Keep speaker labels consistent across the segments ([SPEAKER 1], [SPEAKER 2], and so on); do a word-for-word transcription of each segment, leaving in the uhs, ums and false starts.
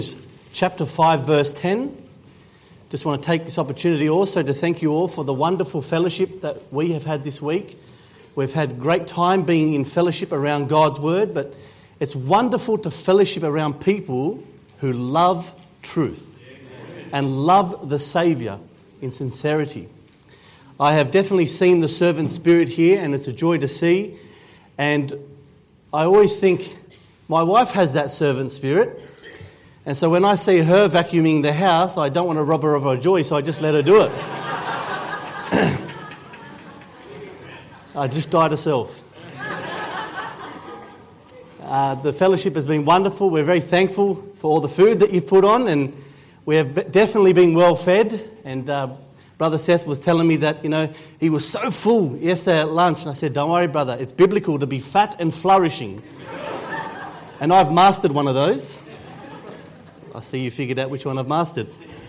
[SPEAKER 1] Chapter five, verse ten. Just want to take this opportunity also to thank you all for the wonderful fellowship that we have had this week. We've had great time being in fellowship around God's Word, but it's wonderful to fellowship around people who love truth and love the Saviour in sincerity. I have definitely seen the servant spirit here, and it's a joy to see. And I always think, my wife has that servant spirit. And so when I see her vacuuming the house, I don't want to rob her of her joy, so I just let her do it. I just died herself. Uh, the fellowship has been wonderful. We're very thankful for all the food that you've put on, and we have definitely been well fed. And uh, Brother Seth was telling me that, you know, he was so full yesterday at lunch. And I said, don't worry, brother, it's biblical to be fat and flourishing. And I've mastered one of those. I see you figured out which one I've mastered.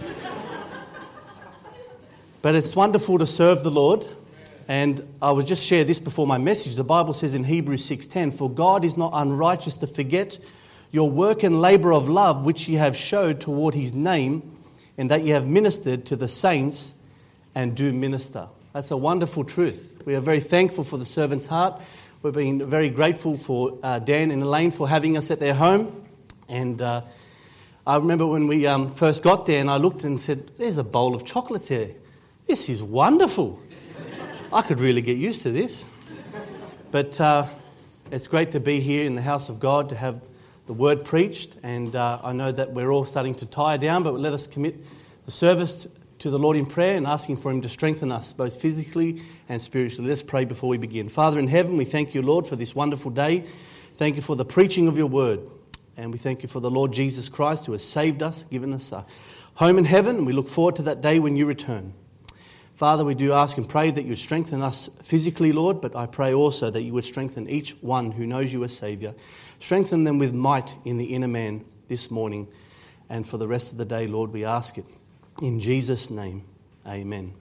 [SPEAKER 1] But it's wonderful to serve the Lord. And I will just share this before my message. The Bible says in Hebrews six ten, "For God is not unrighteous to forget your work and labour of love, which ye have showed toward his name, and that ye have ministered to the saints and do minister." That's a wonderful truth. We are very thankful for the servant's heart. We've been very grateful for uh, Dan and Elaine for having us at their home. And uh, I remember when we um, first got there and I looked and said, there's a bowl of chocolates here. This is wonderful. I could really get used to this. But uh, it's great to be here in the house of God, to have the word preached. And uh, I know that we're all starting to tire down, but let us commit the service to the Lord in prayer and asking for him to strengthen us, both physically and spiritually. Let's pray before we begin. Father in heaven, we thank you, Lord, for this wonderful day. Thank you for the preaching of your word. And we thank you for the Lord Jesus Christ who has saved us, given us a home in heaven. And we look forward to that day when you return. Father, we do ask and pray that you would strengthen us physically, Lord, but I pray also that you would strengthen each one who knows you as Saviour. Strengthen them with might in the inner man this morning. And for the rest of the day, Lord, we ask it. In Jesus' name, amen.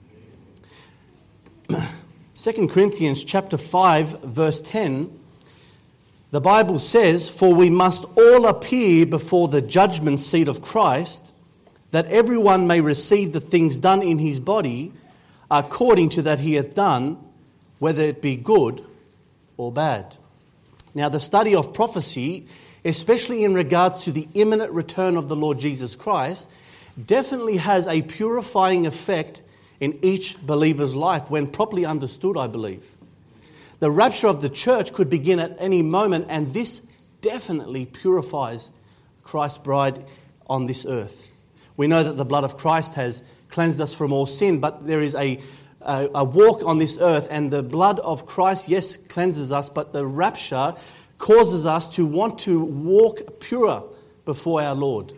[SPEAKER 1] Second Corinthians chapter five, verse ten. The Bible says, "For we must all appear before the judgment seat of Christ, that everyone may receive the things done in his body according to that he hath done, whether it be good or bad." Now, the study of prophecy, especially in regards to the imminent return of the Lord Jesus Christ, definitely has a purifying effect in each believer's life when properly understood, I believe. The rapture of the church could begin at any moment, and this definitely purifies Christ's bride on this earth. We know that the blood of Christ has cleansed us from all sin, but there is a, a, a walk on this earth, and the blood of Christ, yes, cleanses us, but the rapture causes us to want to walk pure before our Lord.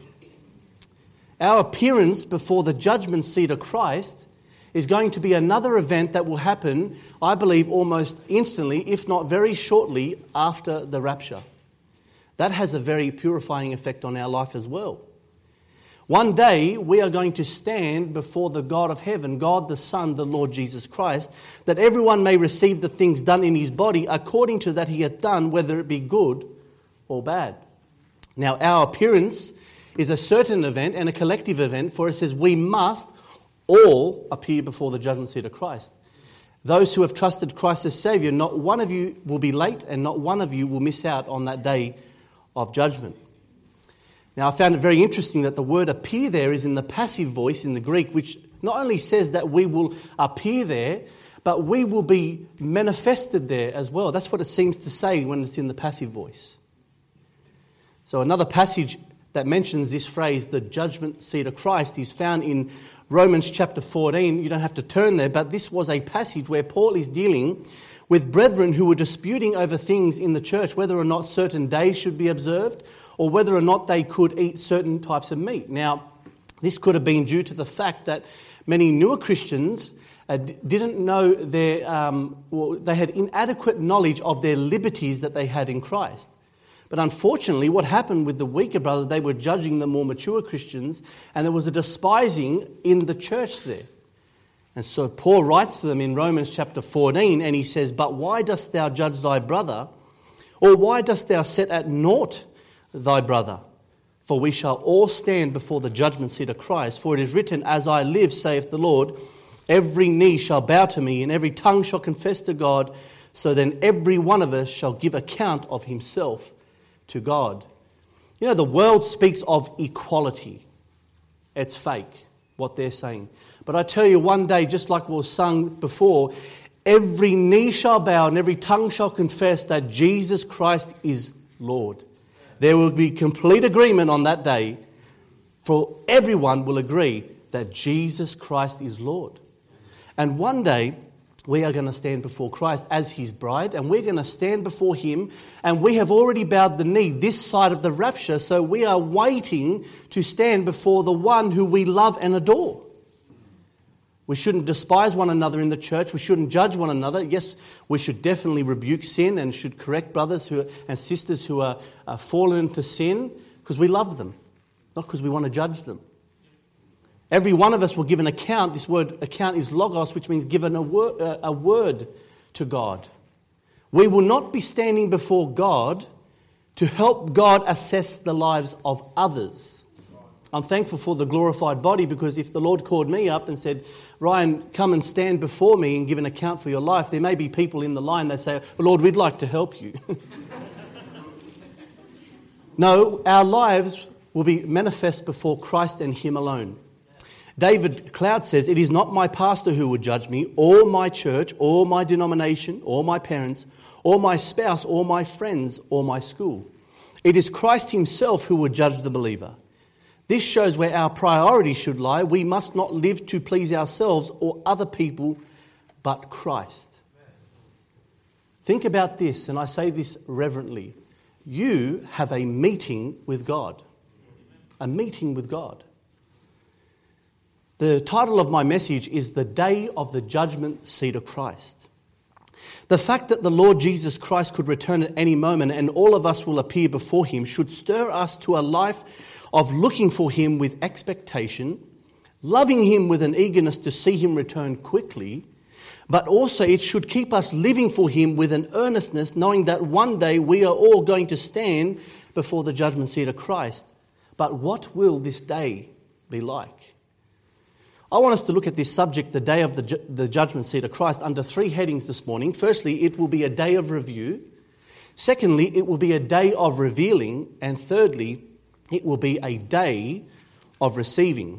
[SPEAKER 1] Our appearance before the judgment seat of Christ is going to be another event that will happen, I believe, almost instantly, if not very shortly after the rapture. That has a very purifying effect on our life as well. One day, we are going to stand before the God of heaven, God the Son, the Lord Jesus Christ, that everyone may receive the things done in his body according to that he hath done, whether it be good or bad. Now, our appearance is a certain event and a collective event, for it says we must all appear before the judgment seat of Christ. Those who have trusted Christ as Saviour, not one of you will be late and not one of you will miss out on that day of judgment. Now, I found it very interesting that the word appear there is in the passive voice in the Greek, which not only says that we will appear there, but we will be manifested there as well. That's what it seems to say when it's in the passive voice. So another passage that mentions this phrase, the judgment seat of Christ, is found in Romans chapter fourteen. You don't have to turn there, but this was a passage where Paul is dealing with brethren who were disputing over things in the church, whether or not certain days should be observed or whether or not they could eat certain types of meat. Now, this could have been due to the fact that many newer Christians uh, d- didn't know their, um, well, they had inadequate knowledge of their liberties that they had in Christ. But unfortunately, what happened with the weaker brother, they were judging the more mature Christians, and there was a despising in the church there. And so Paul writes to them in Romans chapter fourteen, and he says, "But why dost thou judge thy brother? Or why dost thou set at naught thy brother? For we shall all stand before the judgment seat of Christ. For it is written, as I live, saith the Lord, every knee shall bow to me, and every tongue shall confess to God. So then every one of us shall give account of himself to God. You know, the world speaks of equality. It's fake, what they're saying. But I tell you, one day, just like was sung before, every knee shall bow and every tongue shall confess that Jesus Christ is Lord. There will be complete agreement on that day, for everyone will agree that Jesus Christ is Lord. And one day, we are going to stand before Christ as his bride, and we're going to stand before him, and we have already bowed the knee this side of the rapture, so we are waiting to stand before the one who we love and adore. We shouldn't despise one another in the church. We shouldn't judge one another. Yes, we should definitely rebuke sin and should correct brothers who and sisters who are, are fallen into sin, because we love them, not because we want to judge them. Every one of us will give an account. This word account is logos, which means given a word, uh, a word to God. We will not be standing before God to help God assess the lives of others. I'm thankful for the glorified body, because if the Lord called me up and said, Ryan, come and stand before me and give an account for your life, there may be people in the line that say, Lord, we'd like to help you. No, our lives will be manifest before Christ and him alone. David Cloud says, it is not my pastor who would judge me, or my church, or my denomination, or my parents, or my spouse, or my friends, or my school. It is Christ himself who would judge the believer. This shows where our priority should lie. We must not live to please ourselves or other people, but Christ. Think about this, and I say this reverently. You have a meeting with God. A meeting with God. The title of my message is The Day of the Judgment Seat of Christ. The fact that the Lord Jesus Christ could return at any moment and all of us will appear before him should stir us to a life of looking for him with expectation, loving him with an eagerness to see him return quickly, but also it should keep us living for him with an earnestness, knowing that one day we are all going to stand before the judgment seat of Christ. But what will this day be like? I want us to look at this subject, the day of the, ju- the judgment seat of Christ, under three headings this morning. Firstly, it will be a day of review. Secondly, it will be a day of revealing. And thirdly, it will be a day of receiving.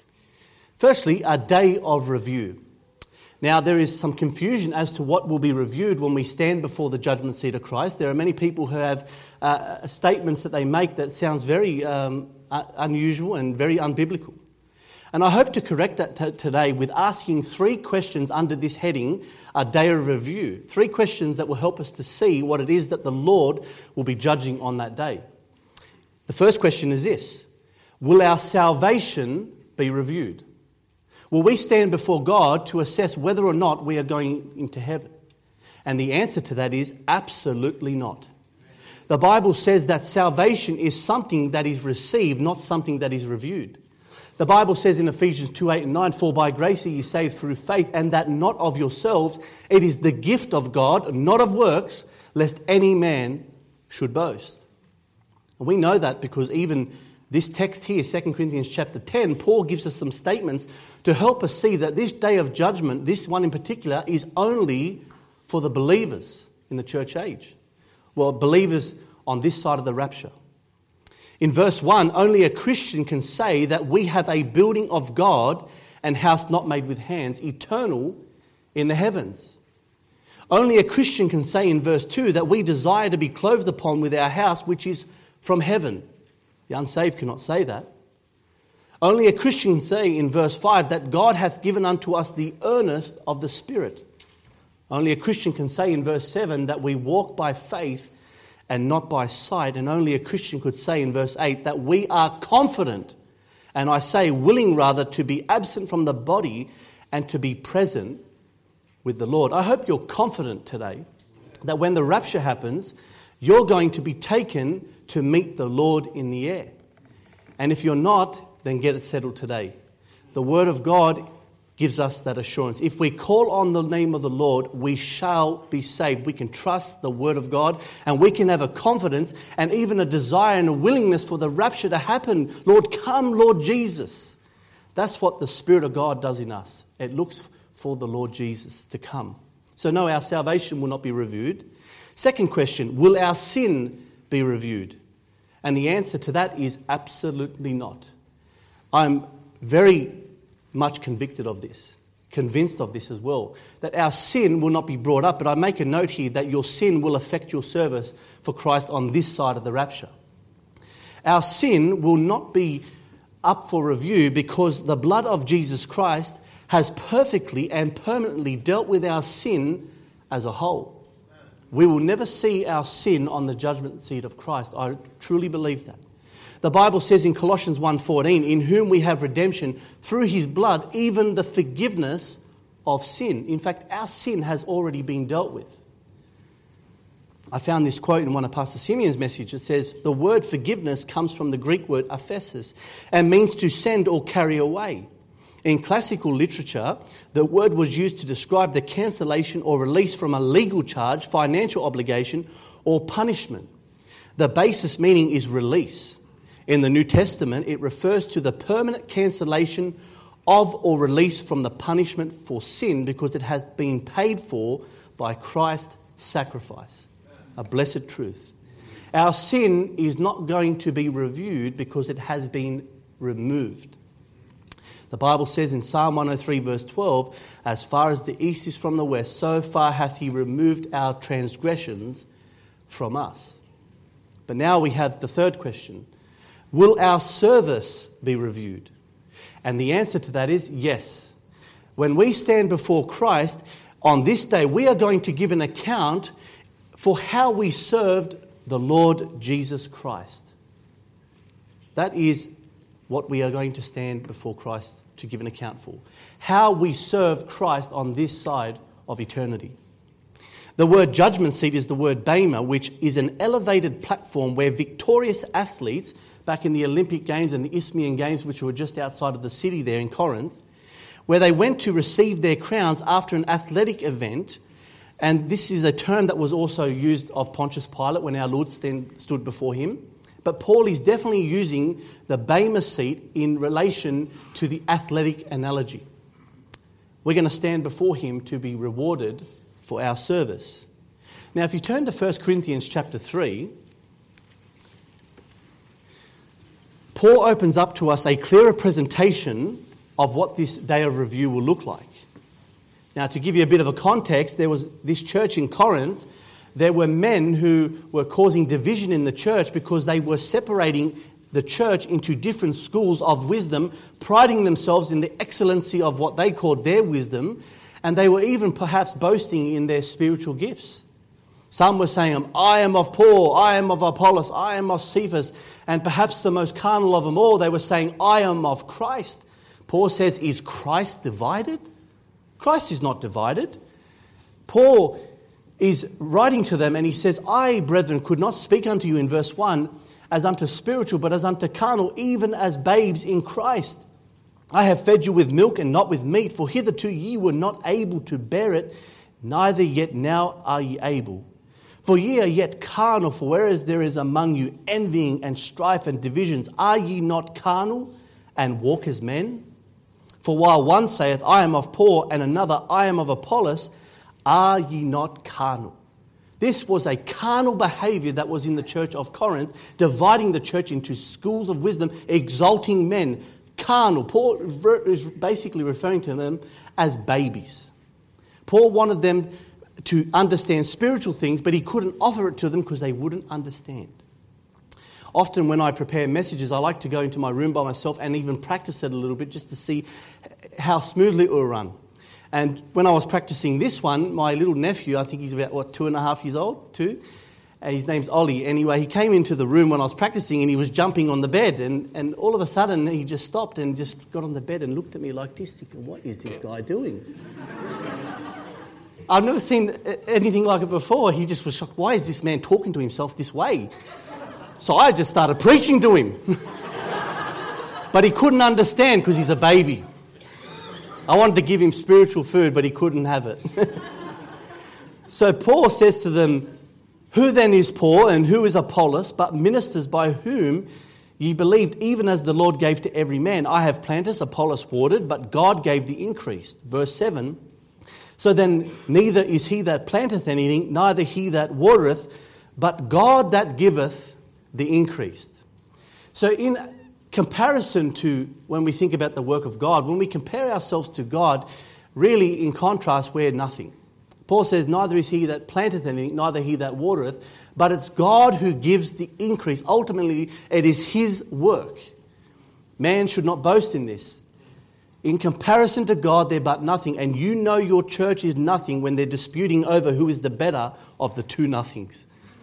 [SPEAKER 1] Firstly, a day of review. Now, there is some confusion as to what will be reviewed when we stand before the judgment seat of Christ. There are many people who have uh, statements that they make that sounds very um, unusual and very unbiblical. And I hope to correct that t- today with asking three questions under this heading, a day of review. Three questions that will help us to see what it is that the Lord will be judging on that day. The first question is this: will our salvation be reviewed? Will we stand before God to assess whether or not we are going into heaven? And the answer to that is absolutely not. The Bible says that salvation is something that is received, not something that is reviewed. The Bible says in Ephesians two, eight and nine, for by grace are ye saved through faith, and that not of yourselves, it is the gift of God, not of works, lest any man should boast. And we know that because even this text here, Second Corinthians chapter ten, Paul gives us some statements to help us see that this day of judgment, this one in particular, is only for the believers in the church age. Well, believers on this side of the rapture. In verse one, only a Christian can say that we have a building of God and house not made with hands, eternal in the heavens. Only a Christian can say in verse two that we desire to be clothed upon with our house which is from heaven. The unsaved cannot say that. Only a Christian can say in verse five that God hath given unto us the earnest of the Spirit. Only a Christian can say in verse seven that we walk by faith and not by sight. And only a Christian could say in verse eight that we are confident, and I say willing rather, to be absent from the body and to be present with the Lord. I hope you're confident today that when the rapture happens, you're going to be taken to meet the Lord in the air. And if you're not, then get it settled today. The Word of God gives us that assurance. If we call on the name of the Lord, we shall be saved. We can trust the word of God, and we can have a confidence and even a desire and a willingness for the rapture to happen. Lord, come, Lord Jesus. That's what the Spirit of God does in us. It looks for the Lord Jesus to come. So no, our salvation will not be reviewed. Second question, will our sin be reviewed? And the answer to that is absolutely not. I'm very much convicted of this, convinced of this as well, that our sin will not be brought up. But I make a note here that your sin will affect your service for Christ on this side of the rapture. Our sin will not be up for review because the blood of Jesus Christ has perfectly and permanently dealt with our sin as a whole. We will never see our sin on the judgment seat of Christ. I truly believe that. The Bible says in Colossians one fourteen, in whom we have redemption through his blood, even the forgiveness of sin. In fact, our sin has already been dealt with. I found this quote in one of Pastor Simeon's messages. It says, the word forgiveness comes from the Greek word aphesis and means to send or carry away. In classical literature, the word was used to describe the cancellation or release from a legal charge, financial obligation, or punishment. The basis meaning is release. In the New Testament, it refers to the permanent cancellation of or release from the punishment for sin because it has been paid for by Christ's sacrifice. A blessed truth. Our sin is not going to be reviewed because it has been removed. The Bible says in Psalm one oh three verse twelve, as far as the east is from the west, so far hath he removed our transgressions from us. But now we have the third question. Will our service be reviewed? And the answer to that is yes. When we stand before Christ on this day, we are going to give an account for how we served the Lord Jesus Christ. That is what we are going to stand before Christ to give an account for. How we served Christ on this side of eternity. The word judgment seat is the word bema, which is an elevated platform where victorious athletes back in the Olympic Games and the Isthmian Games, which were just outside of the city there in Corinth, where they went to receive their crowns after an athletic event. And this is a term that was also used of Pontius Pilate when our Lord stand, stood before him. But Paul is definitely using the bema seat in relation to the athletic analogy. We're going to stand before him to be rewarded for our service. Now, if you turn to First Corinthians chapter three, Paul opens up to us a clearer presentation of what this day of review will look like. Now, to give you a bit of a context, there was this church in Corinth. There were men who were causing division in the church because they were separating the church into different schools of wisdom, priding themselves in the excellency of what they called their wisdom, and they were even perhaps boasting in their spiritual gifts. Some were saying, I am of Paul, I am of Apollos, I am of Cephas, and perhaps the most carnal of them all, they were saying, I am of Christ. Paul says, is Christ divided? Christ is not divided. Paul is writing to them and he says, I, brethren, could not speak unto you in verse one as unto spiritual, but as unto carnal, even as babes in Christ. I have fed you with milk and not with meat, for hitherto ye were not able to bear it, neither yet now are ye able. For ye are yet carnal, for whereas there is among you envying and strife and divisions, are ye not carnal and walk as men? For while one saith, I am of Paul, and another, I am of Apollos, are ye not carnal? This was a carnal behavior that was in the church of Corinth, dividing the church into schools of wisdom, exalting men. Carnal. Paul is basically referring to them as babies. Paul wanted them to understand spiritual things, but he couldn't offer it to them because they wouldn't understand. Often when I prepare messages, I like to go into my room by myself and even practice it a little bit just to see how smoothly it will run. And when I was practicing this one, my little nephew, I think he's about, what, two and a half years old, two? And his name's Ollie. Anyway, he came into the room when I was practicing and he was jumping on the bed. And, and all of a sudden, he just stopped and just got on the bed and looked at me like this, thinking, what is this guy doing? I've never seen anything like it before. He just was shocked. Why is this man talking to himself this way? So I just started preaching to him. But he couldn't understand because he's a baby. I wanted to give him spiritual food, but he couldn't have it. So Paul says to them, who then is Paul and who is Apollos, but ministers by whom ye believed, even as the Lord gave to every man. I have planted, Apollos watered, but God gave the increase. Verse seven, so then neither is he that planteth anything, neither he that watereth, but God that giveth the increase. So in comparison to when we think about the work of God, when we compare ourselves to God, really in contrast, we're nothing. Paul says, neither is he that planteth anything, neither he that watereth, but it's God who gives the increase. Ultimately, it is his work. Man should not boast in this. In comparison to God, they're but nothing. And you know your church is nothing when they're disputing over who is the better of the two nothings.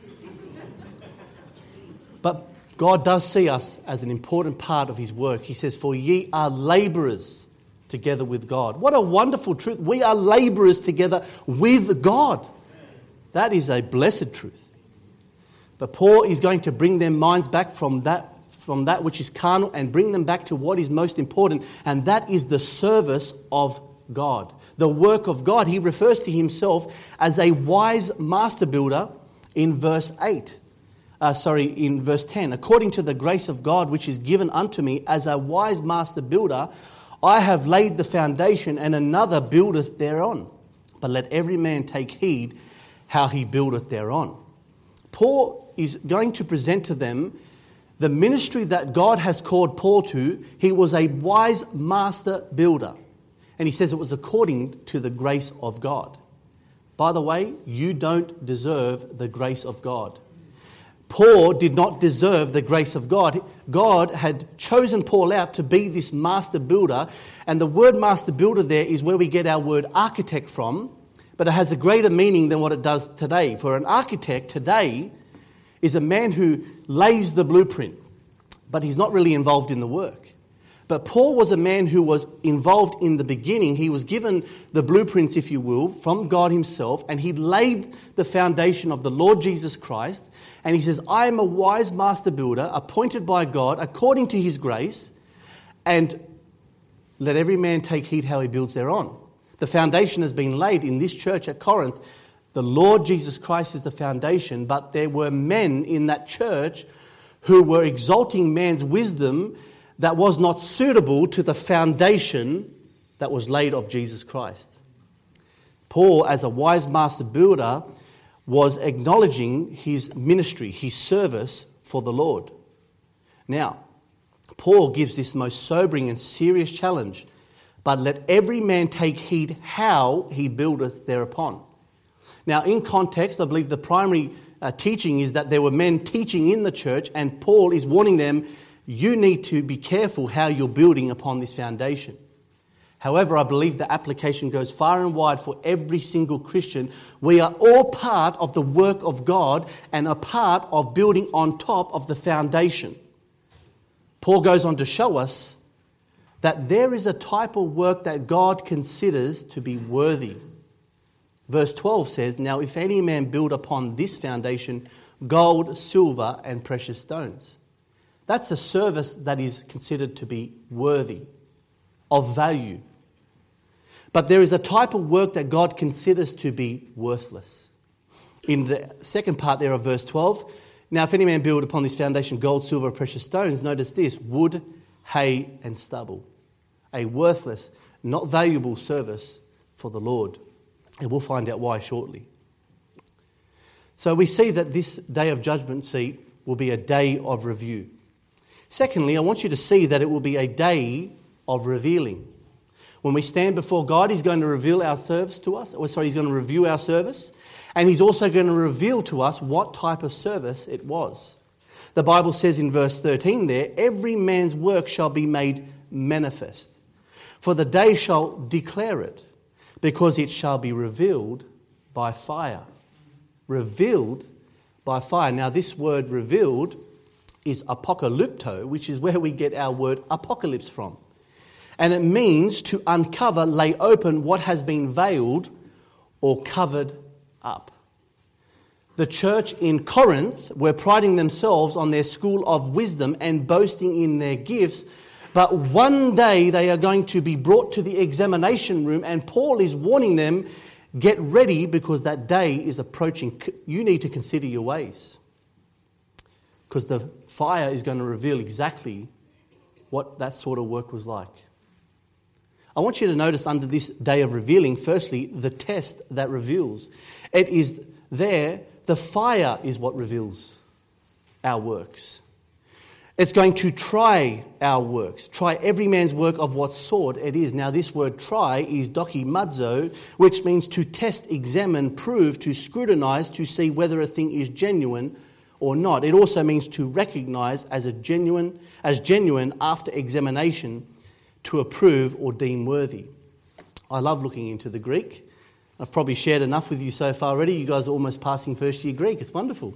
[SPEAKER 1] But God does see us as an important part of his work. He says, for ye are labourers together with God. What a wonderful truth. We are labourers together with God. That is a blessed truth. But Paul is going to bring their minds back from that, from that which is carnal and bring them back to what is most important, and that is the service of God. The work of God. He refers to himself as a wise master builder in verse eight. Uh, sorry, in verse ten. According to the grace of God which is given unto me as a wise master builder, I have laid the foundation, and another buildeth thereon. But let every man take heed how he buildeth thereon. Paul is going to present to them the ministry that God has called Paul to. He was a wise master builder. And he says it was according to the grace of God. By the way, you don't deserve the grace of God. Paul did not deserve the grace of God. God had chosen Paul out to be this master builder. And the word master builder there is where we get our word architect from. But it has a greater meaning than what it does today. For an architect today is a man who lays the blueprint, but he's not really involved in the work. But Paul was a man who was involved in the beginning. He was given the blueprints, if you will, from God himself, and he laid the foundation of the Lord Jesus Christ. And he says, I am a wise master builder, appointed by God according to his grace, and let every man take heed how he builds thereon. The foundation has been laid in this church at Corinth. The Lord Jesus Christ is the foundation, but there were men in that church who were exalting man's wisdom that was not suitable to the foundation that was laid of Jesus Christ. Paul, as a wise master builder, was acknowledging his ministry, his service for the Lord. Now, Paul gives this most sobering and serious challenge, but let every man take heed how he buildeth thereupon. Now, in context, I believe the primary uh, teaching is that there were men teaching in the church, and Paul is warning them, you need to be careful how you're building upon this foundation. However, I believe the application goes far and wide for every single Christian. We are all part of the work of God and a part of building on top of the foundation. Paul goes on to show us that there is a type of work that God considers to be worthy. Verse twelve says, now if any man build upon this foundation gold, silver, and precious stones. That's a service that is considered to be worthy, of value. But there is a type of work that God considers to be worthless. In the second part there of verse twelve, now if any man build upon this foundation gold, silver, precious stones, notice this, wood, hay, and stubble. A worthless, not valuable service for the Lord. And we'll find out why shortly. So we see that this day of judgment seat will be a day of review. Secondly, I want you to see that it will be a day of revealing. When we stand before God, he's going to reveal our service to us. Or sorry, he's going to review our service. And he's also going to reveal to us what type of service it was. The Bible says in verse thirteen there, every man's work shall be made manifest. For the day shall declare it, because it shall be revealed by fire. Revealed by fire. Now this word revealed is apocalypto, which is where we get our word apocalypse from. And it means to uncover, lay open what has been veiled or covered up. The church in Corinth were priding themselves on their school of wisdom and boasting in their gifts, But one day they are going to be brought to the examination room, and Paul is warning them, get ready because that day is approaching. You need to consider your ways. Because the fire is going to reveal exactly what that sort of work was like. I want you to notice under this day of revealing, firstly, the test that reveals. It is there, the fire is what reveals our works. It's going to try our works, try every man's work of what sort it is. Now this word try is dokimazo, which means to test, examine, prove, to scrutinize, to see whether a thing is genuine or not. It also means to recognize as a genuine, as genuine after examination, to approve or deem worthy. I love looking into the Greek. I've probably shared enough with you so far already. You guys are almost passing first year Greek. It's wonderful.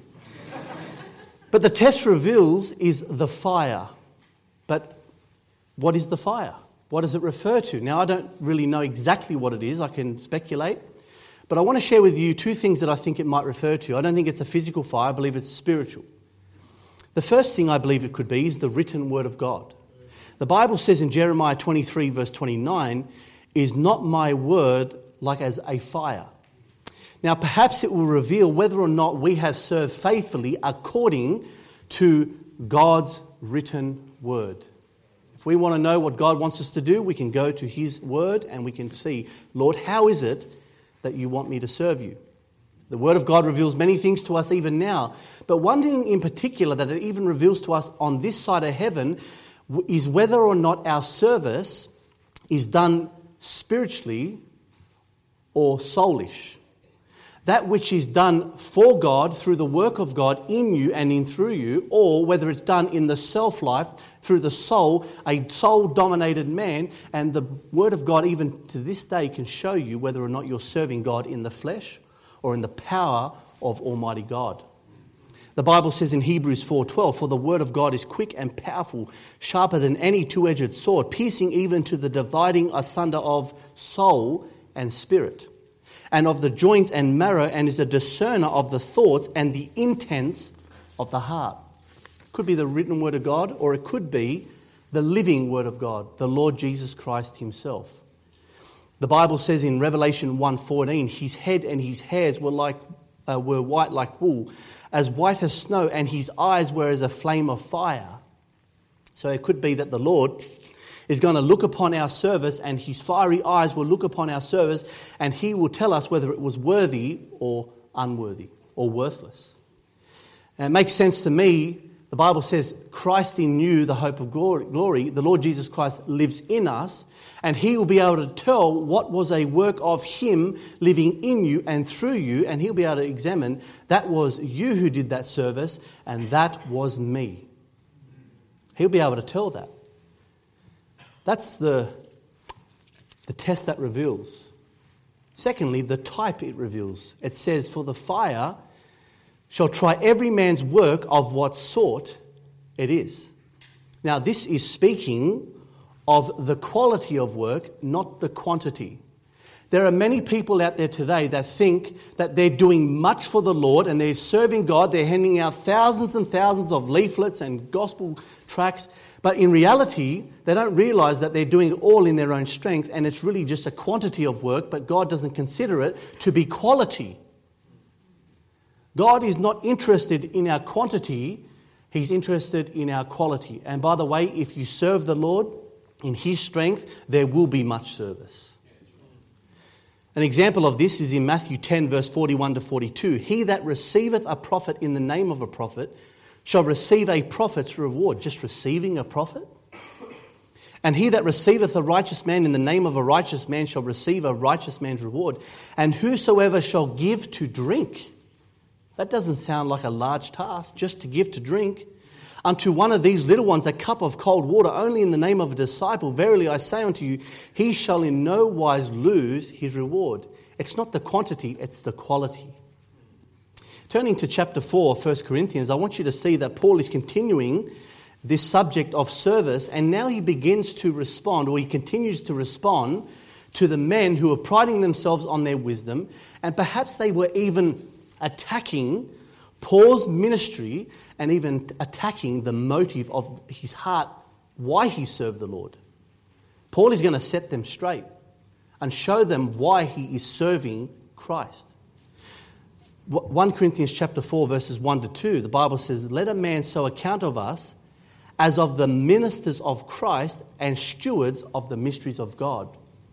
[SPEAKER 1] But the test reveals is the fire. But what is the fire? What does it refer to? Now, I don't really know exactly what it is. I can speculate. But I want to share with you two things that I think it might refer to. I don't think it's a physical fire. I believe it's spiritual. The first thing I believe it could be is the written word of God. The Bible says in Jeremiah twenty-three, verse twenty-nine, is not my word like as a fire. Now, perhaps it will reveal whether or not we have served faithfully according to God's written word. If we want to know what God wants us to do, we can go to His word and we can see, Lord, how is it that you want me to serve you? The word of God reveals many things to us even now. But one thing in particular that it even reveals to us on this side of heaven is whether or not our service is done spiritually or soulish. That which is done for God through the work of God in you and in through you, or whether it's done in the self-life through the soul, a soul-dominated man, and the Word of God even to this day can show you whether or not you're serving God in the flesh or in the power of Almighty God. The Bible says in Hebrews four twelve, for the Word of God is quick and powerful, sharper than any two-edged sword, piercing even to the dividing asunder of soul and spirit, and of the joints and marrow, and is a discerner of the thoughts and the intents of the heart. It could be the written word of God, or it could be the living word of God, the Lord Jesus Christ Himself. The Bible says in Revelation one fourteen, His head and His hairs were like uh, were white like wool, as white as snow, and His eyes were as a flame of fire. So it could be that the Lord is going to look upon our service, and His fiery eyes will look upon our service, and He will tell us whether it was worthy or unworthy or worthless. And it makes sense to me. The Bible says, Christ in you, the hope of glory. The Lord Jesus Christ lives in us, and He will be able to tell what was a work of Him living in you and through you, and He'll be able to examine, that was you who did that service, and that was me. He'll be able to tell that. That's the, the test that reveals. Secondly, the type it reveals. It says, for the fire shall try every man's work of what sort it is. Now, this is speaking of the quality of work, not the quantity. There are many people out there today that think that they're doing much for the Lord and they're serving God. They're handing out thousands and thousands of leaflets and gospel tracts. But in reality, they don't realize that they're doing it all in their own strength, and it's really just a quantity of work, but God doesn't consider it to be quality. God is not interested in our quantity, He's interested in our quality. And by the way, if you serve the Lord in His strength, there will be much service. An example of this is in Matthew ten, verse forty-one to forty-two. He that receiveth a prophet in the name of a prophet shall receive a prophet's reward. Just receiving a prophet? And he that receiveth a righteous man in the name of a righteous man shall receive a righteous man's reward. And whosoever shall give to drink, that doesn't sound like a large task, just to give to drink, unto one of these little ones a cup of cold water, only in the name of a disciple, verily I say unto you, he shall in no wise lose his reward. It's not the quantity, it's the quality. Turning to chapter four of First Corinthians, I want you to see that Paul is continuing this subject of service, and now he begins to respond, or he continues to respond to the men who are priding themselves on their wisdom, and perhaps they were even attacking Paul's ministry and even attacking the motive of his heart why he served the Lord. Paul is going to set them straight and show them why he is serving Christ. First Corinthians chapter four, verses one to two, the Bible says, "Let a man so account of us as of the ministers of Christ and stewards of the mysteries of God.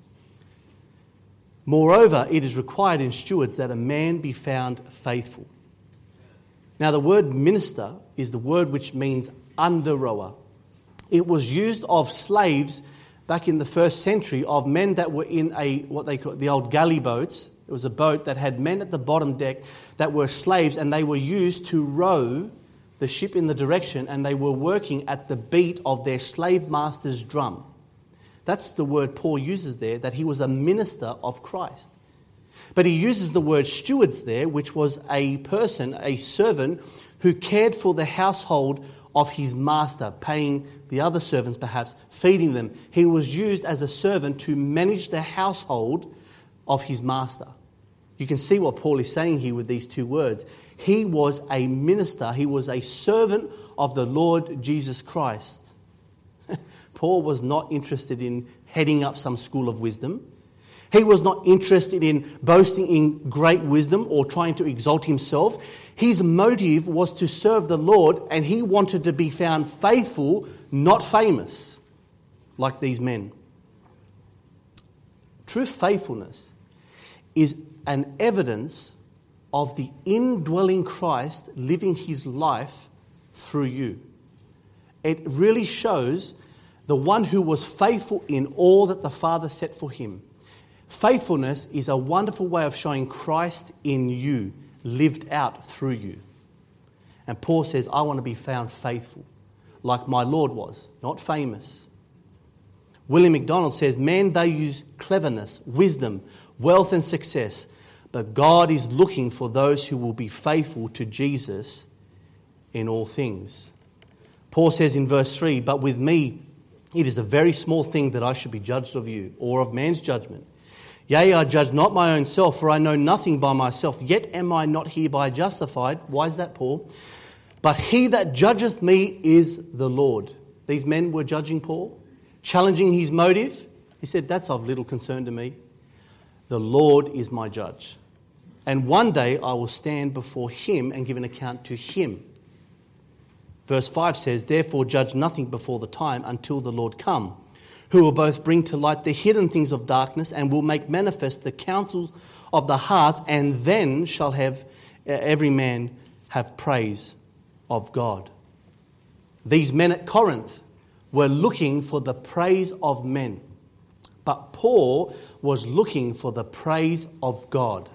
[SPEAKER 1] Moreover, it is required in stewards that a man be found faithful." Now, the word minister is the word which means under-rower. It was used of slaves back in the first century, of men that were in a what they call the old galley boats. It was a boat that had men at the bottom deck that were slaves, and they were used to row the ship in the direction, and they were working at the beat of their slave master's drum. That's the word Paul uses there, that he was a minister of Christ. But he uses the word stewards there, which was a person, a servant, who cared for the household of his master, paying the other servants perhaps, feeding them. He was used as a servant to manage the household of his master. You can see what Paul is saying here with these two words. He was a minister, he was a servant of the Lord Jesus Christ. Paul was not interested in heading up some school of wisdom. He was not interested in boasting in great wisdom or trying to exalt himself. His motive was to serve the Lord, and he wanted to be found faithful, not famous, like these men. True faithfulness is an evidence of the indwelling Christ living his life through you. It really shows the one who was faithful in all that the Father set for him. Faithfulness is a wonderful way of showing Christ in you, lived out through you. And Paul says, I want to be found faithful, like my Lord was, not famous. William MacDonald says, men, they use cleverness, wisdom, wealth and success, but God is looking for those who will be faithful to Jesus in all things. Paul says in verse three, but with me it is a very small thing that I should be judged of you, or of man's judgment. Yea, I judge not my own self, for I know nothing by myself, yet am I not hereby justified. Why is that, Paul? But he that judgeth me is the Lord. These men were judging Paul, challenging his motive. He said, that's of little concern to me. The Lord is my judge. And one day I will stand before him and give an account to him. Verse five says, therefore judge nothing before the time until the Lord come, who will both bring to light the hidden things of darkness and will make manifest the counsels of the hearts, and then shall have every man have praise of God. These men at Corinth were looking for the praise of men, but Paul was looking for the praise of God.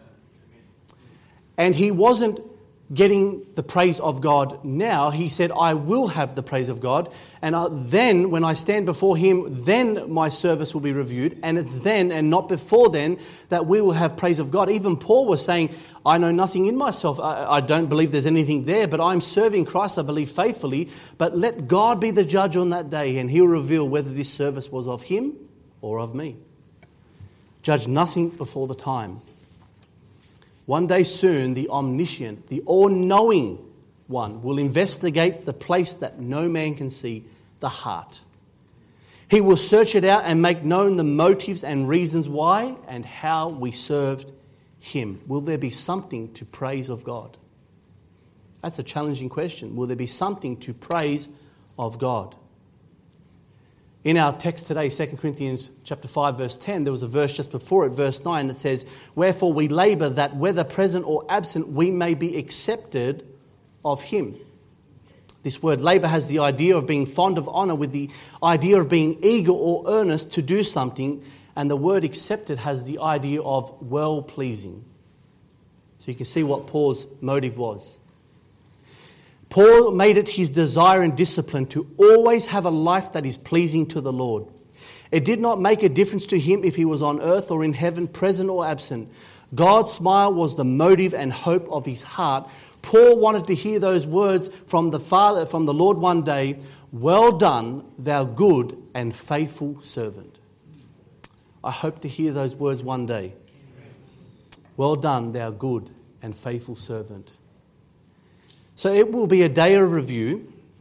[SPEAKER 1] And he wasn't getting the praise of God now. He said, I will have the praise of God. And then when I stand before him, then my service will be reviewed. And it's then and not before then that we will have praise of God. Even Paul was saying, I know nothing in myself. I, I don't believe there's anything there, but I'm serving Christ, I believe faithfully. But let God be the judge on that day, and he'll reveal whether this service was of him or of me. Judge nothing before the time. One day soon, the omniscient, the all-knowing one will investigate the place that no man can see, the heart. He will search it out and make known the motives and reasons why and how we served him. Will there be something to praise of God? That's a challenging question. Will there be something to praise of God? In our text today, Second Corinthians chapter five, verse ten, there was a verse just before it, verse nine, that says, wherefore we labour that whether present or absent, we may be accepted of him. This word labour has the idea of being fond of honour, with the idea of being eager or earnest to do something, and the word accepted has the idea of well-pleasing. So you can see what Paul's motive was. Paul made it his desire and discipline to always have a life that is pleasing to the Lord. It did not make a difference to him if he was on earth or in heaven, present or absent. God's smile was the motive and hope of his heart. Paul wanted to hear those words from the Father, from the Lord one day, well done, thou good and faithful servant. I hope to hear those words one day. Well done, thou good and faithful servant. So it will be a day of review.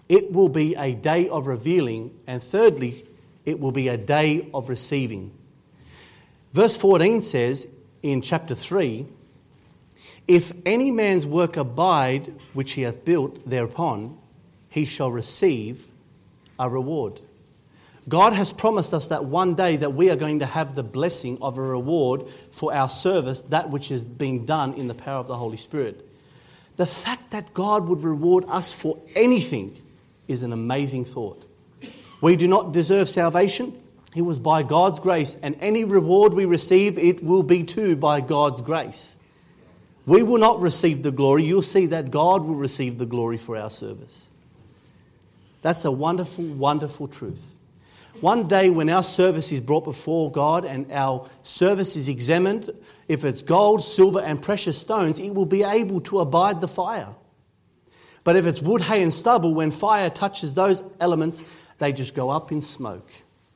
[SPEAKER 1] It will be a day of revealing. And thirdly, it will be a day of receiving. Verse fourteen says in chapter three, if any man's work abide which he hath built thereupon, he shall receive a reward. God has promised us that one day that we are going to have the blessing of a reward for our service, that which is being done in the power of the Holy Spirit. The fact that God would reward us for anything is an amazing thought. We do not deserve salvation. It was by God's grace, and any reward we receive, it will be too by God's grace. We will not receive the glory. You'll see that God will receive the glory for our service. That's a wonderful, wonderful truth. One day when our service is brought before God and our service is examined, if it's gold, silver and precious stones, it will be able to abide the fire. But if it's wood, hay and stubble, when fire touches those elements, they just go up in smoke.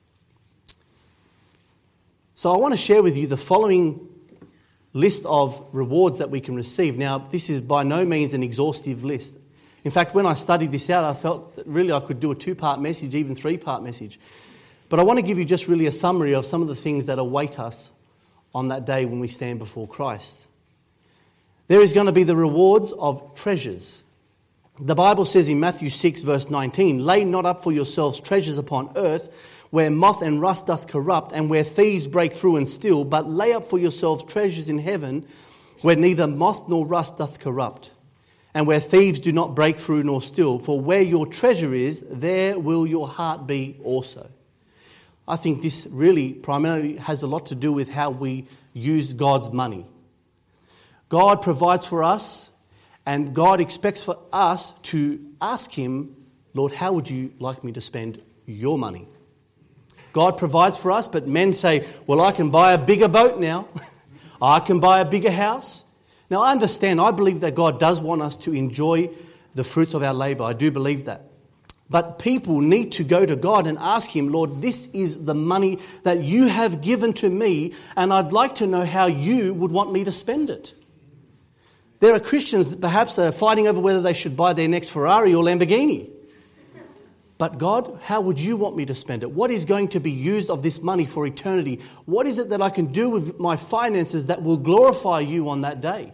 [SPEAKER 1] So I want to share with you the following list of rewards that we can receive. Now, this is by no means an exhaustive list. In fact, when I studied this out, I felt that really I could do a two-part message, even three-part message. But I want to give you just really a summary of some of the things that await us on that day when we stand before Christ. There is going to be the rewards of treasures. The Bible says in Matthew six, verse nineteen, lay not up for yourselves treasures upon earth, where moth and rust doth corrupt, and where thieves break through and steal, but lay up for yourselves treasures in heaven, where neither moth nor rust doth corrupt, and where thieves do not break through nor steal. For where your treasure is, there will your heart be also. I think this really primarily has a lot to do with how we use God's money. God provides for us, and God expects for us to ask Him, Lord, how would you like me to spend your money? God provides for us, but men say, well, I can buy a bigger boat now. I can buy a bigger house. Now, I understand. I believe that God does want us to enjoy the fruits of our labour. I do believe that. But people need to go to God and ask Him, Lord, this is the money that you have given to me, and I'd like to know how you would want me to spend it. There are Christians that perhaps are fighting over whether they should buy their next Ferrari or Lamborghini. But God, how would you want me to spend it? What is going to be used of this money for eternity? What is it that I can do with my finances that will glorify you on that day?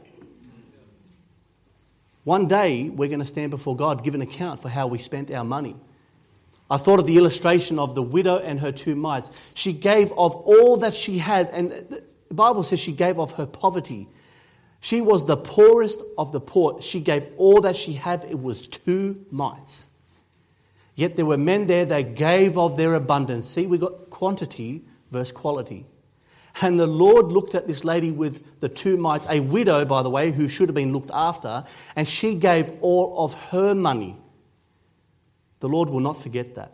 [SPEAKER 1] One day, we're going to stand before God, give an account for how we spent our money. I thought of the illustration of the widow and her two mites. She gave of all that she had, and the Bible says she gave of her poverty. She was the poorest of the poor. She gave all that she had. It was two mites. Yet there were men there that gave of their abundance. See, we got quantity versus quality. And the Lord looked at this lady with the two mites, a widow, by the way, who should have been looked after, and she gave all of her money. The Lord will not forget that.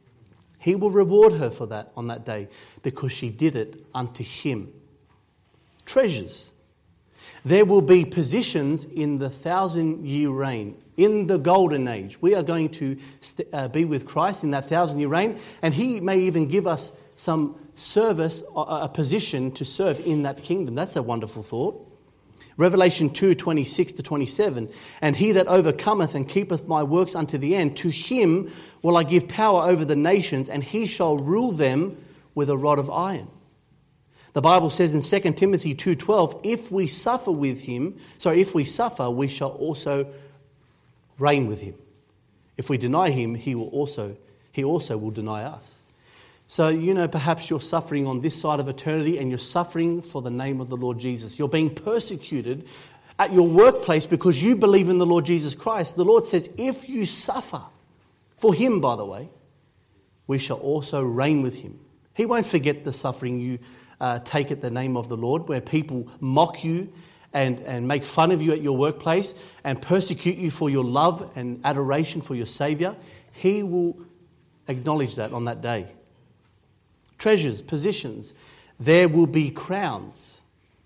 [SPEAKER 1] He will reward her for that on that day because she did it unto Him. Treasures. There will be positions in the thousand-year reign, in the golden age. We are going to st- uh, be with Christ in that thousand-year reign, and He may even give us some service, a position to serve in that kingdom. That's a wonderful thought. Revelation two, twenty-six to twenty-seven. And he that overcometh and keepeth my works unto the end, to him will I give power over the nations, and he shall rule them with a rod of iron. The Bible says in Second Timothy two twelve, if we suffer with him, sorry, if we suffer, we shall also reign with him. If we deny him, he will also, he also will deny us. So, you know, perhaps you're suffering on this side of eternity and you're suffering for the name of the Lord Jesus. You're being persecuted at your workplace because you believe in the Lord Jesus Christ. The Lord says, if you suffer for him, by the way, we shall also reign with him. He won't forget the suffering you uh, take at the name of the Lord, where people mock you and, and make fun of you at your workplace and persecute you for your love and adoration for your Saviour. He will acknowledge that on that day. Treasures, positions. There will be crowns.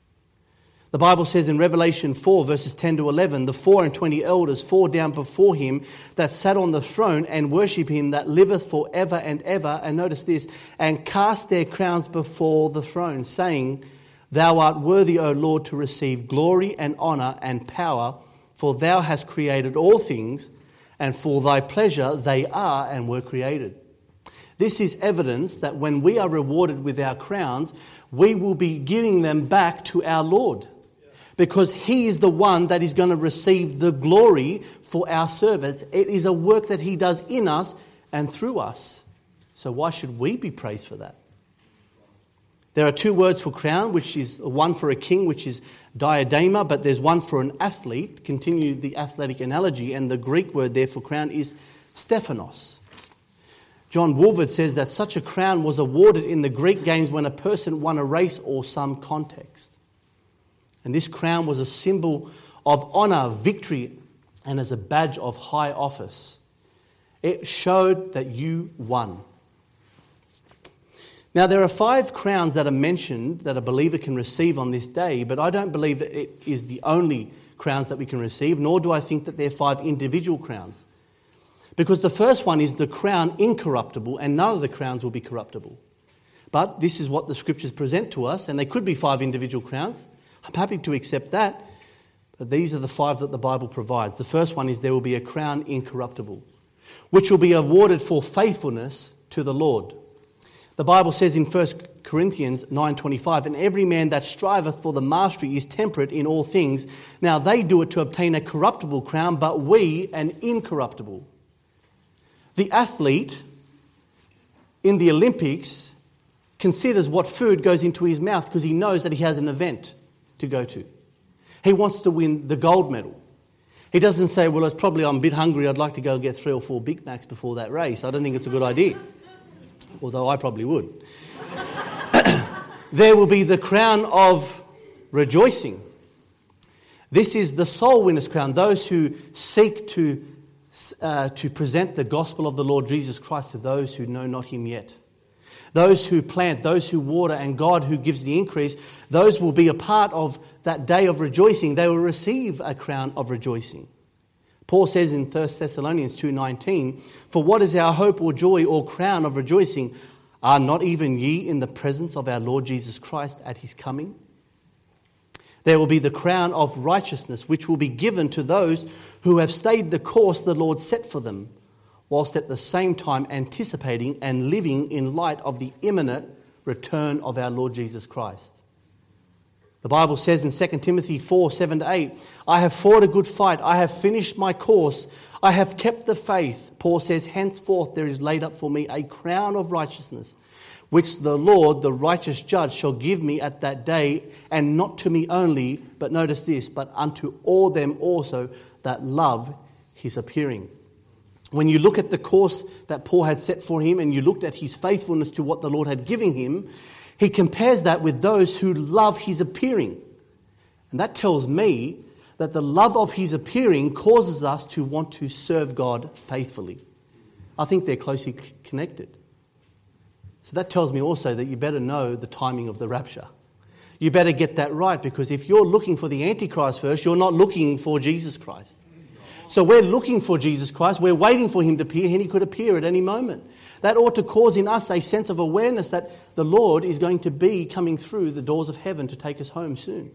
[SPEAKER 1] The Bible says in Revelation four, verses ten to eleven, the four and twenty elders fall down before him that sat on the throne and worship him that liveth for ever and ever. And notice this, and cast their crowns before the throne, saying, Thou art worthy, O Lord, to receive glory and honour and power, for thou hast created all things, and for thy pleasure they are and were created. This is evidence that when we are rewarded with our crowns, we will be giving them back to our Lord, because he is the one that is going to receive the glory for our service. It is a work that he does in us and through us. So why should we be praised for that? There are two words for crown, which is one for a king, which is diadema, but there's one for an athlete. Continue the athletic analogy, and the Greek word there for crown is Stephanos. John Woolford says that such a crown was awarded in the Greek games when a person won a race or some context. And this crown was a symbol of honour, victory, and as a badge of high office. It showed that you won. Now, there are five crowns that are mentioned that a believer can receive on this day, but I don't believe that it is the only crowns that we can receive, nor do I think that they're five individual crowns. Because the first one is the crown incorruptible, and none of the crowns will be corruptible. But this is what the scriptures present to us, and they could be five individual crowns. I'm happy to accept that, but these are the five that the Bible provides. The first one is there will be a crown incorruptible, which will be awarded for faithfulness to the Lord. The Bible says in First Corinthians nine twenty-five, and every man that striveth for the mastery is temperate in all things. Now they do it to obtain a corruptible crown, but we an incorruptible. The athlete in the Olympics considers what food goes into his mouth because he knows that he has an event to go to. He wants to win the gold medal. He doesn't say, well, it's probably I'm a bit hungry, I'd like to go and get three or four Big Macs before that race. I don't think it's a good idea, although I probably would. There will be the crown of rejoicing. This is the soul winner's crown, those who seek to, uh, to present the gospel of the Lord Jesus Christ to those who know not him yet. Those who plant, those who water, and God who gives the increase, those will be a part of that day of rejoicing. They will receive a crown of rejoicing. Paul says in First Thessalonians two nineteen, for what is our hope or joy or crown of rejoicing? Are not even ye in the presence of our Lord Jesus Christ at his coming? There will be the crown of righteousness, which will be given to those who have stayed the course the Lord set for them, whilst at the same time anticipating and living in light of the imminent return of our Lord Jesus Christ. The Bible says in Second Timothy four, seven to eight, I have fought a good fight, I have finished my course, I have kept the faith. Paul says, henceforth there is laid up for me a crown of righteousness, which the Lord, the righteous judge, shall give me at that day, and not to me only, but notice this, but unto all them also that love his appearing. When you look at the course that Paul had set for him and you looked at his faithfulness to what the Lord had given him, he compares that with those who love his appearing. And that tells me that the love of his appearing causes us to want to serve God faithfully. I think they're closely connected. So that tells me also that you better know the timing of the rapture. You better get that right, because if you're looking for the Antichrist first, you're not looking for Jesus Christ. So we're looking for Jesus Christ, we're waiting for him to appear, and he could appear at any moment. That ought to cause in us a sense of awareness that the Lord is going to be coming through the doors of heaven to take us home soon.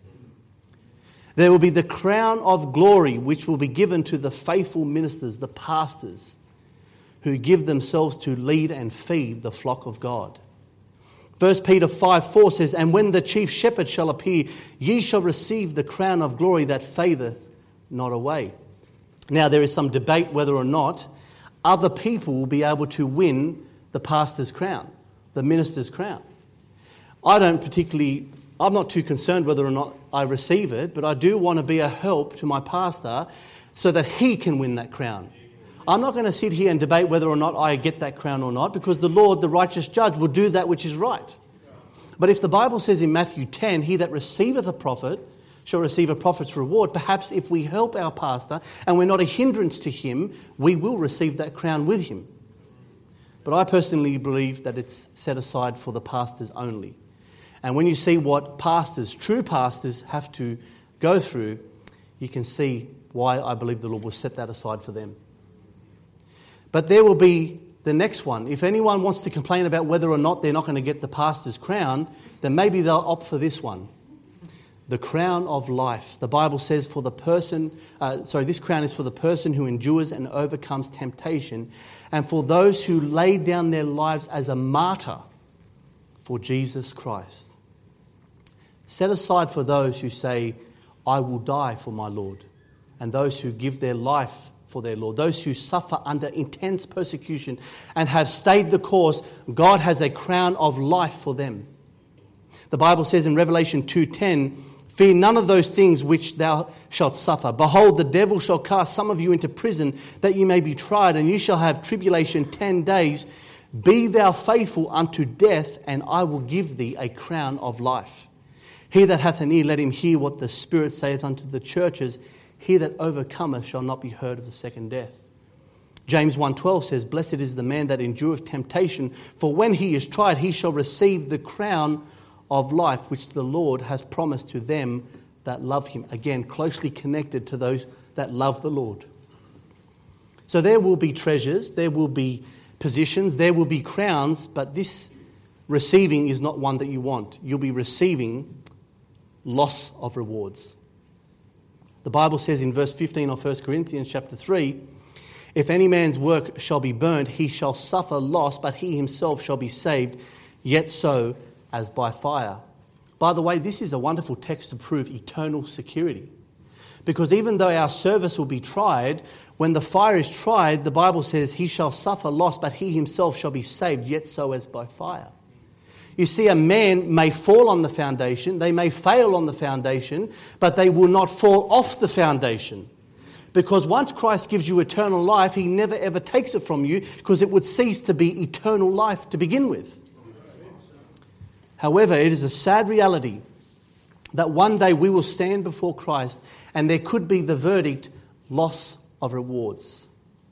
[SPEAKER 1] There will be the crown of glory, which will be given to the faithful ministers, the pastors, who give themselves to lead and feed the flock of God. First Peter five four says, and when the chief shepherd shall appear, ye shall receive the crown of glory that fadeth not away. Now, there is some debate whether or not other people will be able to win the pastor's crown, the minister's crown. I don't particularly, I'm not too concerned whether or not I receive it, but I do want to be a help to my pastor so that he can win that crown. I'm not going to sit here and debate whether or not I get that crown or not, because the Lord, the righteous judge, will do that which is right. But if the Bible says in Matthew ten, he that receiveth a prophet shall receive a prophet's reward, perhaps if we help our pastor and we're not a hindrance to him, we will receive that crown with him. But I personally believe that it's set aside for the pastors only. And when you see what pastors, true pastors, have to go through, you can see why I believe the Lord will set that aside for them. But there will be the next one. If anyone wants to complain about whether or not they're not going to get the pastor's crown, then maybe they'll opt for this one. the crown of life. The Bible says for the person, uh, sorry, this crown is for the person who endures and overcomes temptation, and for those who lay down their lives as a martyr for Jesus Christ. Set aside for those who say, I will die for my Lord, and those who give their life for their Lord, those who suffer under intense persecution and have stayed the course. God has a crown of life for them. The Bible says in Revelation two ten, fear none of those things which thou shalt suffer. Behold, the devil shall cast some of you into prison, that ye may be tried, and ye shall have tribulation ten days. Be thou faithful unto death, and I will give thee a crown of life. He that hath an ear, let him hear what the Spirit saith unto the churches. He that overcometh shall not be hurt of the second death. James one twelve says, blessed is the man that endureth temptation, for when he is tried, he shall receive the crown of life, which the Lord hath promised to them that love him. Again, closely connected to those that love the Lord. So there will be treasures, there will be positions, there will be crowns, but this receiving is not one that you want. You'll be receiving loss of rewards. The Bible says in verse fifteen of First Corinthians chapter three, if any man's work shall be burnt, he shall suffer loss, but he himself shall be saved, yet so as by fire. By the way, this is a wonderful text to prove eternal security. Because even though our service will be tried, when the fire is tried, the Bible says he shall suffer loss, but he himself shall be saved, yet so as by fire. You see, a man may fall on the foundation, they may fail on the foundation, but they will not fall off the foundation. Because once Christ gives you eternal life, he never ever takes it from you, because it would cease to be eternal life to begin with. However, it is a sad reality that one day we will stand before Christ and there could be the verdict, loss of rewards.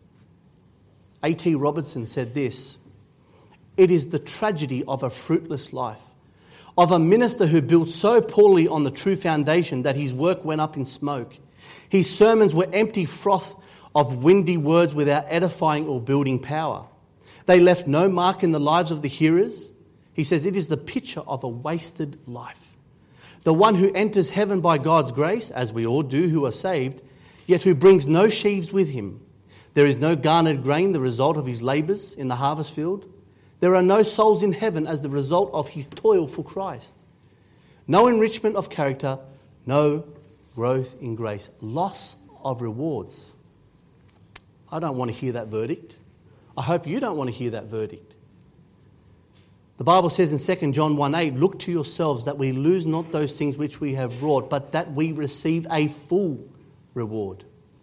[SPEAKER 1] A T Robertson said this, it is the tragedy of a fruitless life, of a minister who built so poorly on the true foundation that his work went up in smoke. His sermons were empty froth of windy words without edifying or building power. They left no mark in the lives of the hearers. He says it is the picture of a wasted life. The one who enters heaven by God's grace, as we all do who are saved, yet who brings no sheaves with him. There is no garnered grain, the result of his labours in the harvest field. There are no souls in heaven as the result of his toil for Christ. No enrichment of character, no growth in grace. Loss of rewards. I don't want to hear that verdict. I hope you don't want to hear that verdict. The Bible says in Second John one eight, look to yourselves that we lose not those things which we have wrought, but that we receive a full reward.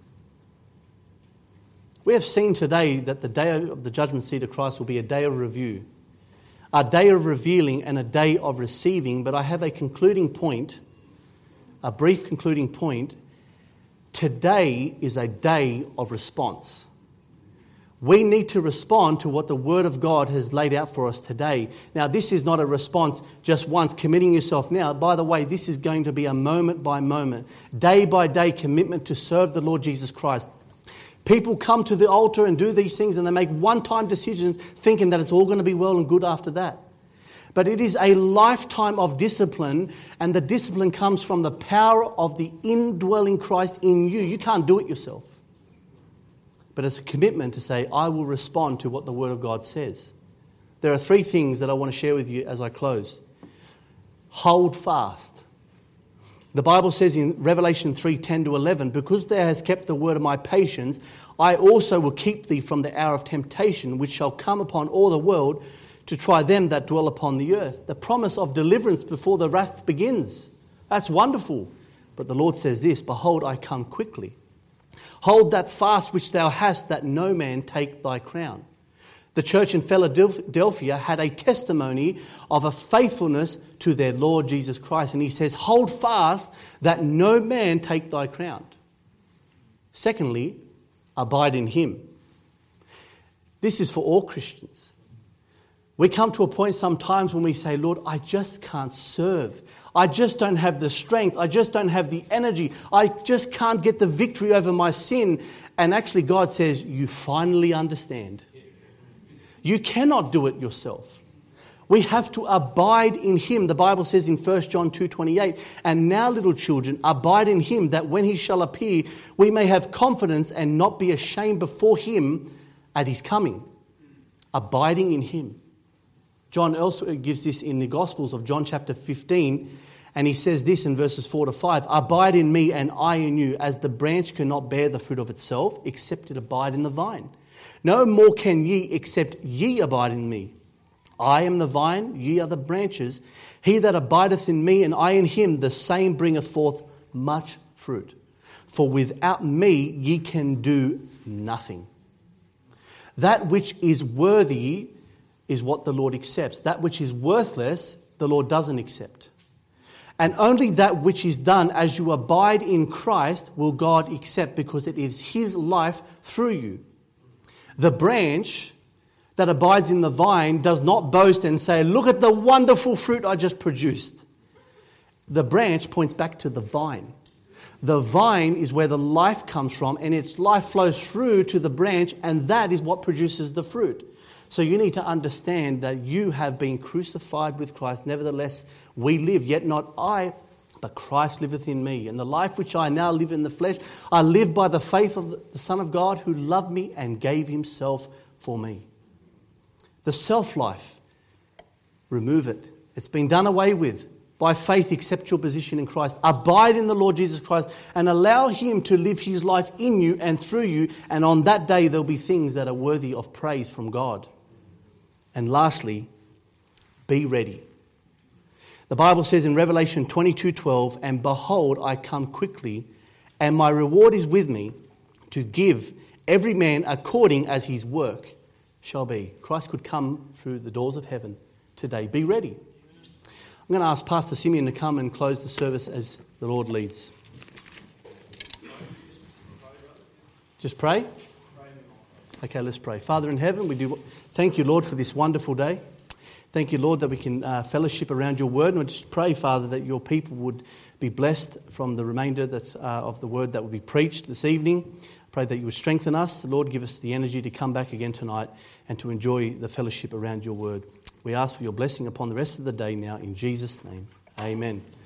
[SPEAKER 1] We have seen today that the day of the judgment seat of Christ will be a day of review, a day of revealing and a day of receiving. But I have a concluding point, a brief concluding point. Today is a day of response. We need to respond to what the Word of God has laid out for us today. Now, this is not a response just once, committing yourself now. By the way, this is going to be a moment by moment, day by day commitment to serve the Lord Jesus Christ. People come to the altar and do these things and they make one-time decisions thinking that it's all going to be well and good after that. But it is a lifetime of discipline, and the discipline comes from the power of the indwelling Christ in you. You can't do it yourself. But it's a commitment to say, I will respond to what the Word of God says. There are three things that I want to share with you as I close. Hold fast. The Bible says in Revelation three ten to eleven, because thou hast kept the word of my patience, I also will keep thee from the hour of temptation, which shall come upon all the world to try them that dwell upon the earth. The promise of deliverance before the wrath begins. That's wonderful. But the Lord says this, behold, I come quickly. Hold that fast which thou hast, that no man take thy crown. The church in Philadelphia had a testimony of a faithfulness to their Lord Jesus Christ. And he says, hold fast that no man take thy crown. Secondly, abide in him. This is for all Christians. We come to a point sometimes when we say, Lord, I just can't serve. I just don't have the strength. I just don't have the energy. I just can't get the victory over my sin. And actually God says, you finally understand. You cannot do it yourself. We have to abide in him. The Bible says in First John two twenty-eight, and now, little children, abide in him, that when he shall appear, we may have confidence and not be ashamed before him at his coming. Abiding in him. John also gives this in the Gospels of John chapter fifteen, and he says this in verses four to five, abide in me and I in you, as the branch cannot bear the fruit of itself, except it abide in the vine. No more can ye, except ye abide in me. I am the vine, ye are the branches. He that abideth in me and I in him, the same bringeth forth much fruit. For without me ye can do nothing. That which is worthy is what the Lord accepts. That which is worthless, the Lord doesn't accept. And only that which is done as you abide in Christ will God accept, because it is his life through you. The branch that abides in the vine does not boast and say, look at the wonderful fruit I just produced. The branch points back to the vine. The vine is where the life comes from, and its life flows through to the branch, and that is what produces the fruit. So you need to understand that you have been crucified with Christ. Nevertheless, we live, yet not I, but Christ liveth in me. And the life which I now live in the flesh, I live by the faith of the Son of God, who loved me and gave himself for me. The self-life, remove it. It's been done away with. By faith, accept your position in Christ. Abide in the Lord Jesus Christ and allow him to live his life in you and through you. And on that day, there'll be things that are worthy of praise from God. And lastly, be ready. The Bible says in Revelation twenty-two twelve, and behold, I come quickly, and my reward is with me, to give every man according as his work shall be. Christ could come through the doors of heaven today. Be ready. I'm going to ask Pastor Simeon to come and close the service as the Lord leads. Just pray? Okay, let's pray. Father in heaven, we do thank you, Lord, for this wonderful day. Thank you, Lord, that we can uh, fellowship around your word. And we just pray, Father, that your people would be blessed from the remainder that's, uh, of the word that will be preached this evening. Pray that you would strengthen us. Lord, give us the energy to come back again tonight and to enjoy the fellowship around your word. We ask for your blessing upon the rest of the day now in Jesus' name. Amen.